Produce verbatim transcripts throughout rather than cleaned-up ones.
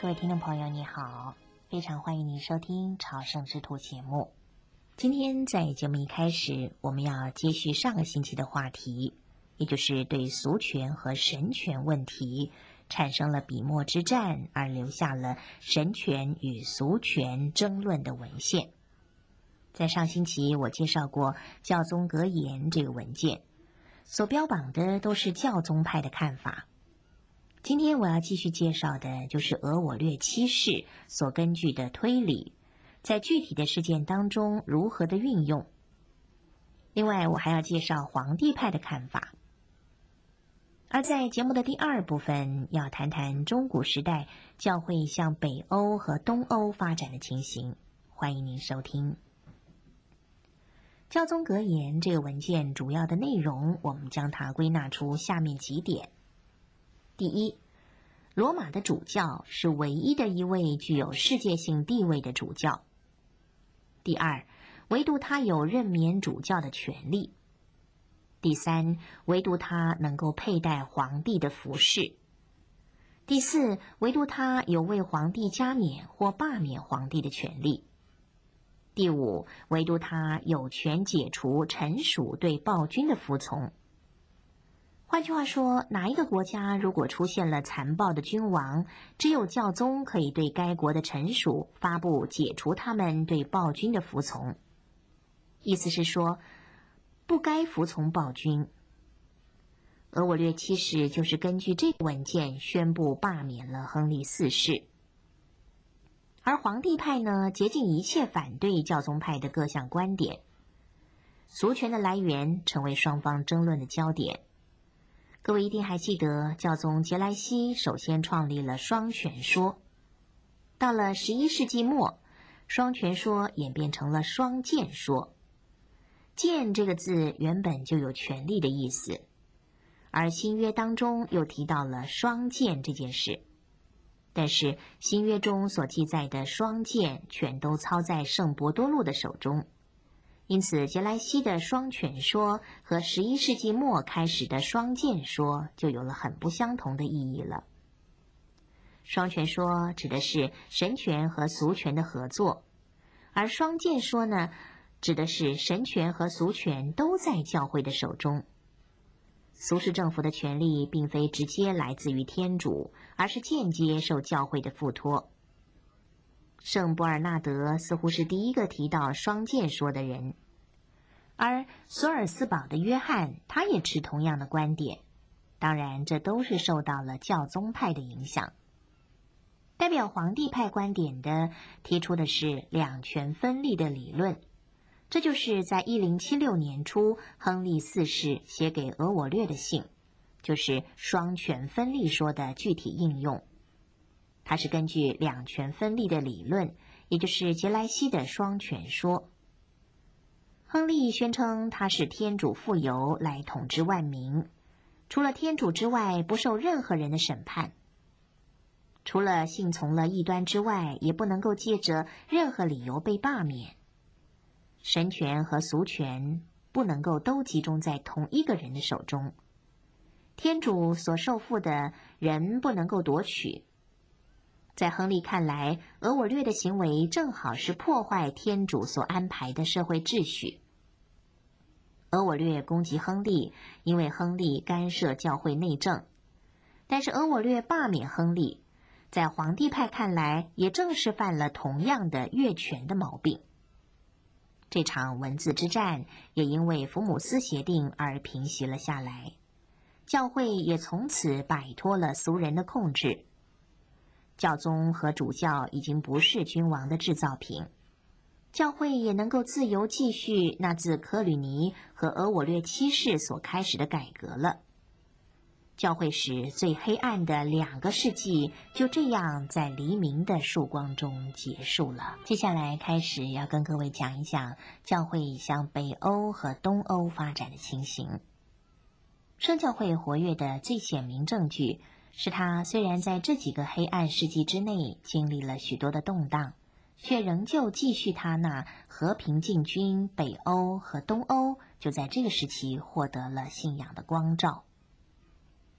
各位听众朋友你好，非常欢迎您收听朝圣之途节目。今天在节目一开始，我们要接续上个星期的话题，也就是对俗权和神权问题产生了笔墨之战，而留下了神权与俗权争论的文献。在上星期我介绍过教宗格言这个文件，所标榜的都是教宗派的看法。今天我要继续介绍的就是俄我略七世所根据的推理，在具体的事件当中如何的运用。另外我还要介绍皇帝派的看法。而在节目的第二部分，要谈谈中古时代教会向北欧和东欧发展的情形。欢迎您收听。教宗格言这个文件主要的内容，我们将它归纳出下面几点。第一，罗马的主教是唯一的一位具有世界性地位的主教。第二，唯独他有任免主教的权利。第三，唯独他能够佩戴皇帝的服饰。第四，唯独他有为皇帝加冕或罢免皇帝的权利。第五，唯独他有权解除臣属对暴君的服从。换句话说，哪一个国家如果出现了残暴的君王，只有教宗可以对该国的臣属发布解除他们对暴君的服从。意思是说，不该服从暴君。俄我略七世就是根据这个文件宣布罢免了亨利四世。而皇帝派呢，竭尽一切反对教宗派的各项观点。俗权的来源成为双方争论的焦点。各位一定还记得，教宗杰莱西首先创立了双权说。到了十一世纪末，双权说演变成了双剑说。剑这个字原本就有权力的意思，而新约当中又提到了双剑这件事。但是新约中所记载的双剑全都操在圣伯多禄的手中。因此杰莱西的双权说和十一世纪末开始的双剑说就有了很不相同的意义了。双权说指的是神权和俗权的合作，而双剑说呢，指的是神权和俗权都在教会的手中。俗世政府的权力并非直接来自于天主，而是间接受教会的付托。圣博尔纳德似乎是第一个提到双剑说的人，而索尔斯堡的约翰他也持同样的观点。当然这都是受到了教宗派的影响。代表皇帝派观点的提出的是两权分立的理论，这就是在一零七六年初亨利四世写给俄我略的信，就是双权分立说的具体应用。它是根据两权分立的理论，也就是杰莱西的双权说。亨利宣称他是天主傅油来统治万民，除了天主之外不受任何人的审判，除了信从了异端之外也不能够借着任何理由被罢免。神权和俗权不能够都集中在同一个人的手中，天主所受付的人不能够夺取。在亨利看来，俄我略的行为正好是破坏天主所安排的社会秩序。俄我略攻击亨利，因为亨利干涉教会内政，但是俄我略罢免亨利，在皇帝派看来也正是犯了同样的越权的毛病。这场文字之战也因为福姆斯协定而平息了下来，教会也从此摆脱了俗人的控制。教宗和主教已经不是君王的制造品，教会也能够自由继续那自科吕尼和俄我略七世所开始的改革了。教会史最黑暗的两个世纪就这样在黎明的曙光中结束了。接下来开始要跟各位讲一讲教会向北欧和东欧发展的情形。圣教会活跃的最显明证据是它虽然在这几个黑暗世纪之内经历了许多的动荡，却仍旧继续它那和平进军北欧和东欧，就在这个时期获得了信仰的光照。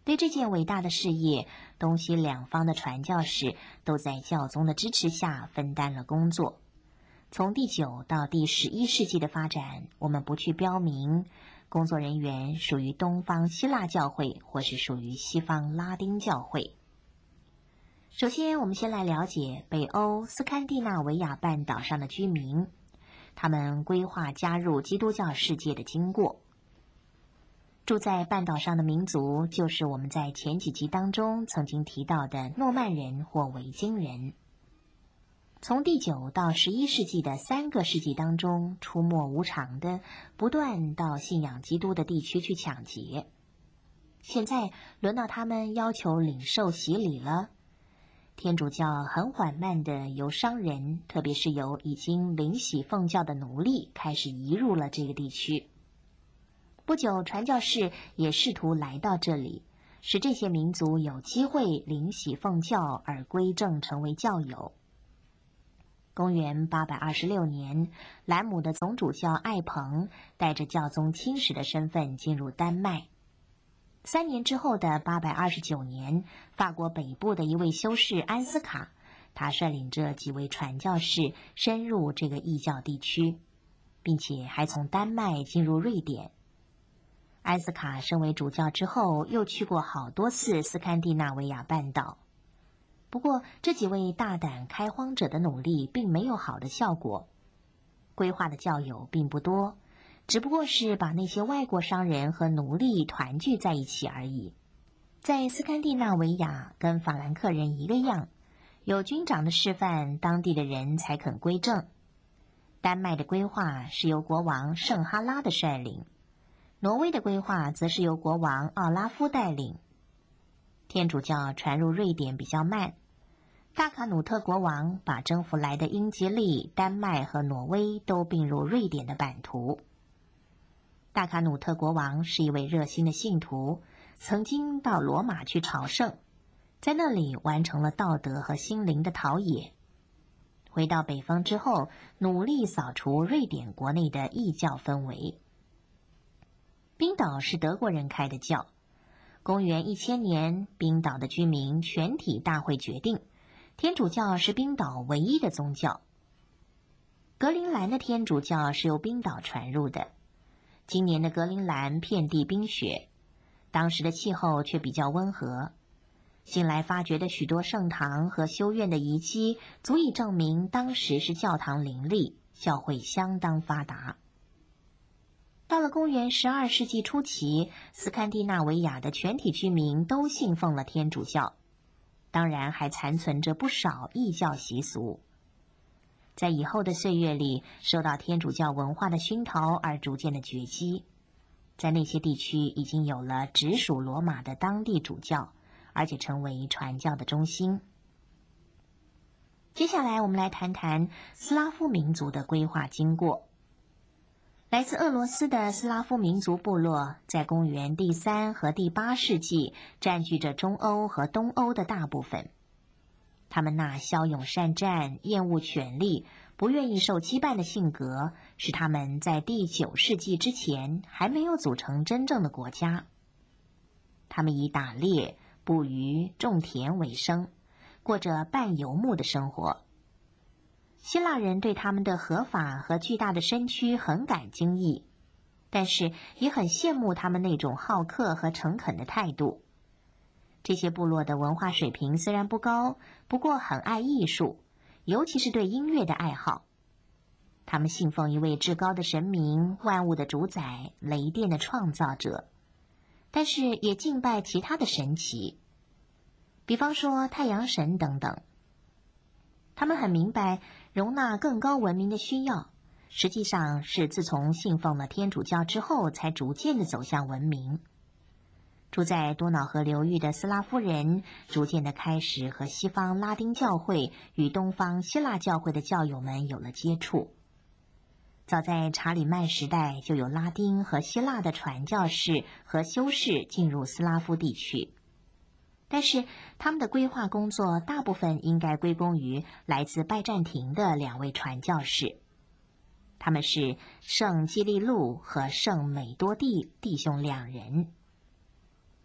对这件伟大的事业，东西两方的传教士都在教宗的支持下分担了工作。从第九到第十一世纪的发展，我们不去标明工作人员属于东方希腊教会或是属于西方拉丁教会。首先，我们先来了解北欧斯堪的纳维亚半岛上的居民，他们规划加入基督教世界的经过。住在半岛上的民族，就是我们在前几集当中曾经提到的诺曼人或维京人。从第九到十一世纪的三个世纪当中，出没无常的，不断到信仰基督的地区去抢劫。现在轮到他们要求领受洗礼了。天主教很缓慢的由商人，特别是由已经领洗奉教的奴隶，开始移入了这个地区。不久，传教士也试图来到这里，使这些民族有机会领洗奉教而归正成为教友。公元八百二十六年，兰姆的总主教艾彭带着教宗亲使的身份进入丹麦。三年之后的八百二十九年，法国北部的一位修士安斯卡，他率领着几位传教士深入这个异教地区，并且还从丹麦进入瑞典。安斯卡升为主教之后，又去过好多次斯堪的纳维亚半岛。不过，这几位大胆开荒者的努力并没有好的效果。规划的教友并不多，只不过是把那些外国商人和奴隶团聚在一起而已。在斯堪的纳维亚，跟法兰克人一个样，有军长的示范，当地的人才肯归正。丹麦的规划是由国王圣哈拉的率领。挪威的规划则是由国王奥拉夫带领。天主教传入瑞典比较慢。大卡努特国王把征服来的英吉利、丹麦和挪威都并入瑞典的版图。大卡努特国王是一位热心的信徒，曾经到罗马去朝圣，在那里完成了道德和心灵的陶冶。回到北方之后，努力扫除瑞典国内的异教氛围。冰岛是德国人开的教。公元一千年，冰岛的居民全体大会决定，天主教是冰岛唯一的宗教。格陵兰的天主教是由冰岛传入的。今年的格陵兰遍地冰雪，当时的气候却比较温和。新来发掘的许多圣堂和修院的遗迹，足以证明当时是教堂林立，教会相当发达。到了公元十二世纪初期，斯堪的纳维亚的全体居民都信奉了天主教，当然还残存着不少异教习俗。在以后的岁月里，受到天主教文化的熏陶而逐渐的崛起，在那些地区已经有了直属罗马的当地主教，而且成为传教的中心。接下来我们来谈谈斯拉夫民族的规划经过。来自俄罗斯的斯拉夫民族部落，在公元第三和第八世纪占据着中欧和东欧的大部分。他们那骁勇善战、厌恶权力、不愿意受羁绊的性格，使他们在第九世纪之前还没有组成真正的国家。他们以打猎、捕鱼、种田为生，过着半游牧的生活。希腊人对他们的合法和巨大的身躯很感惊异，但是也很羡慕他们那种好客和诚恳的态度。这些部落的文化水平虽然不高，不过很爱艺术，尤其是对音乐的爱好。他们信奉一位至高的神明，万物的主宰，雷电的创造者，但是也敬拜其他的神祇，比方说太阳神等等。他们很明白容纳更高文明的需要，实际上是自从信奉了天主教之后，才逐渐的走向文明。住在多瑙河流域的斯拉夫人，逐渐的开始和西方拉丁教会与东方希腊教会的教友们有了接触。早在查理曼时代，就有拉丁和希腊的传教士和修士进入斯拉夫地区。但是他们的规划工作大部分应该归功于来自拜占庭的两位传教士，他们是圣基利路和圣美多地弟兄两人。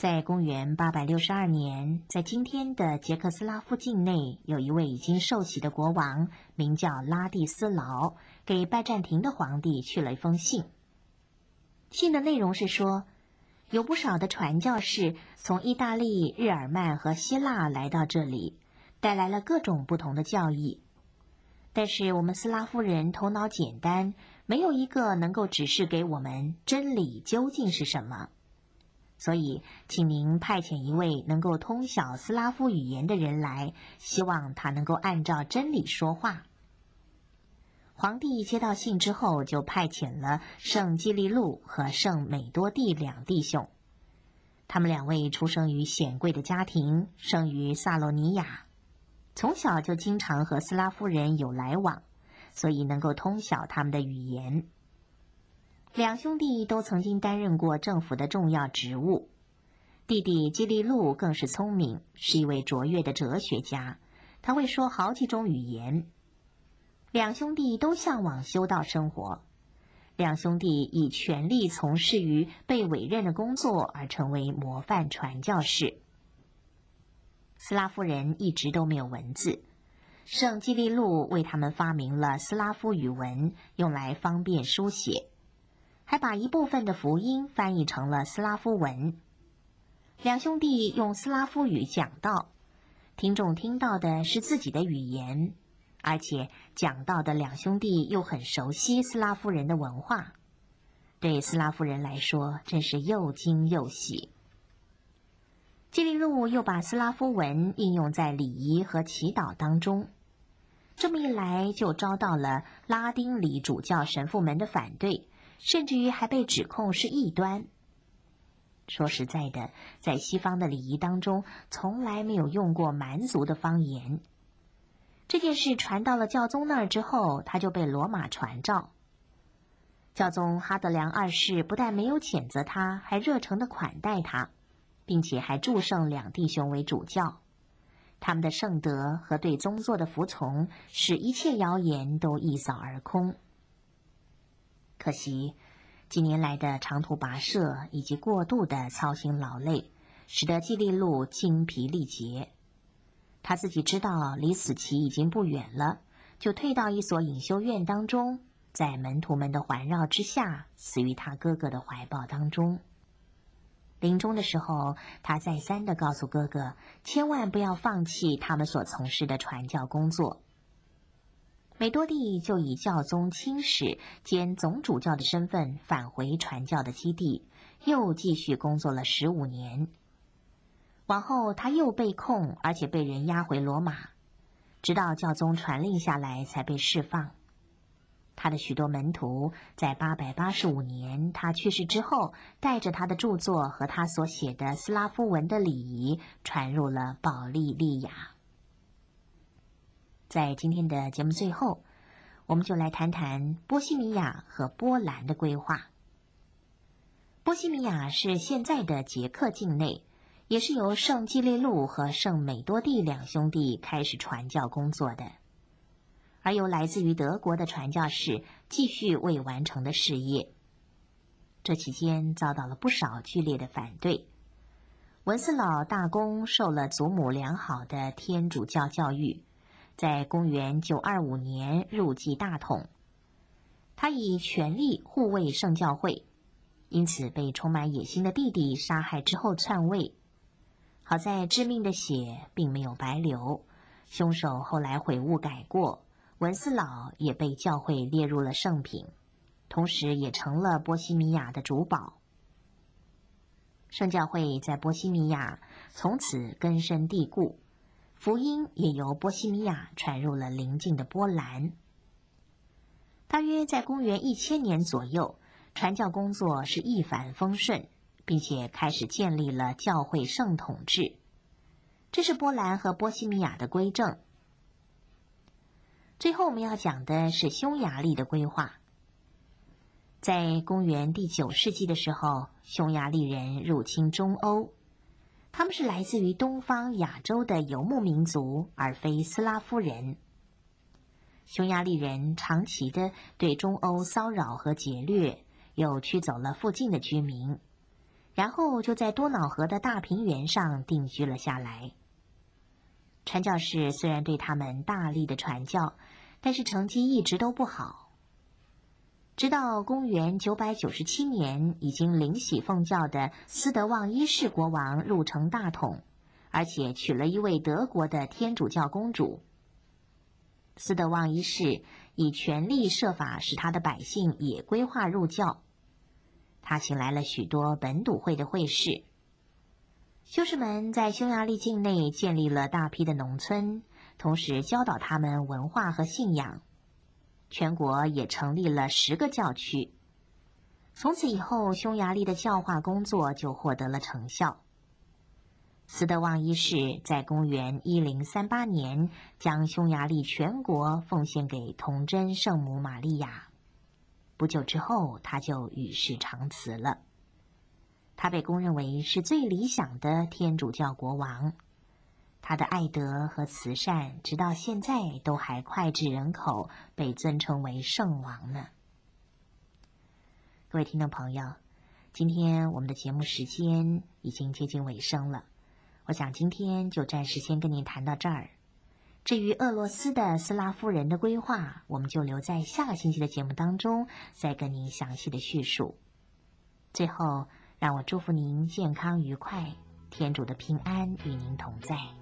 在公元八百六十二年，在今天的捷克斯拉夫境内，有一位已经受洗的国王，名叫拉蒂斯劳，给拜占庭的皇帝去了一封信。信的内容是说，有不少的传教士从意大利、日耳曼和希腊来到这里，带来了各种不同的教义。但是我们斯拉夫人头脑简单，没有一个能够指示给我们真理究竟是什么。所以，请您派遣一位能够通晓斯拉夫语言的人来，希望他能够按照真理说话。皇帝接到信之后，就派遣了圣基利路和圣美多蒂两弟兄。他们两位出生于显贵的家庭，生于萨罗尼亚，从小就经常和斯拉夫人有来往，所以能够通晓他们的语言。两兄弟都曾经担任过政府的重要职务，弟弟基利路更是聪明，是一位卓越的哲学家，他会说好几种语言。两兄弟都向往修道生活，两兄弟以全力从事于被委任的工作而成为模范传教士。斯拉夫人一直都没有文字，圣基利路为他们发明了斯拉夫语文，用来方便书写，还把一部分的福音翻译成了斯拉夫文。两兄弟用斯拉夫语讲道，听众听到的是自己的语言，而且讲道的两兄弟又很熟悉斯拉夫人的文化，对斯拉夫人来说真是又惊又喜。基利路又把斯拉夫文应用在礼仪和祈祷当中，这么一来就遭到了拉丁礼主教神父们的反对，甚至于还被指控是异端。说实在的，在西方的礼仪当中，从来没有用过蛮族的方言。这件事传到了教宗那儿之后，他就被罗马传召。教宗哈德良二世不但没有谴责他，还热诚地款待他，并且还祝圣两弟兄为主教。他们的圣德和对宗座的服从，使一切谣言都一扫而空。可惜，几年来的长途跋涉以及过度的操心劳累，使得基利路精疲力竭。他自己知道离死期已经不远了，就退到一所隐修院当中，在门徒们的环绕之下，死于他哥哥的怀抱当中。临终的时候，他再三地告诉哥哥，千万不要放弃他们所从事的传教工作。美多蒂就以教宗亲使兼总主教的身份返回传教的基地，又继续工作了十五年。往后他又被控，而且被人押回罗马，直到教宗传令下来才被释放。他的许多门徒在八百八十五年他去世之后，带着他的著作和他所写的斯拉夫文的礼仪传入了保利利亚。在今天的节目最后，我们就来谈谈波西米亚和波兰的规划。波西米亚是现在的捷克境内，也是由圣基利路和圣美多蒂两兄弟开始传教工作的，而由来自于德国的传教士继续未完成的事业。这期间遭到了不少剧烈的反对。文斯老大公受了祖母良好的天主教教育，在公元九二五年入继大统，他以全力护卫圣教会，因此被充满野心的弟弟杀害之后篡位。好在致命的血并没有白流，凶手后来悔悟改过，文斯老也被教会列入了圣品，同时也成了波西米亚的主保。圣教会在波西米亚从此根深蒂固，福音也由波西米亚传入了邻近的波兰。大约在公元一千年左右，传教工作是一帆风顺，并且开始建立了教会圣统制，这是波兰和波西米亚的规正。最后我们要讲的是匈牙利的规划。在公元第九世纪的时候，匈牙利人入侵中欧，他们是来自于东方亚洲的游牧民族，而非斯拉夫人。匈牙利人长期的对中欧骚扰和劫掠，又驱走了附近的居民， 然后就在多瑙河的大平原上定居了下来。传教士虽然对他们大力的传教，但是成绩一直都不好。直到公元九百九十七年，已经领洗奉教的斯德旺一世国王入城大统，而且娶了一位德国的天主教公主。斯德旺一世以全力设法使他的百姓也归化入教。他请来了许多本笃会的会士，修士们在匈牙利境内建立了大批的农村，同时教导他们文化和信仰。全国也成立了十个教区。从此以后，匈牙利的教化工作就获得了成效。斯德旺一世在公元一零三八年将匈牙利全国奉献给童贞圣母玛利亚。不久之后，他就与世长辞了。他被公认为是最理想的天主教国王。他的爱德和慈善直到现在都还脍炙人口，被尊称为圣王呢。各位听众朋友，今天我们的节目时间已经接近尾声了，我想今天就暂时先跟您谈到这儿。至于俄罗斯的斯拉夫人的规划，我们就留在下个星期的节目当中再跟您详细的叙述。最后，让我祝福您健康愉快，天主的平安与您同在。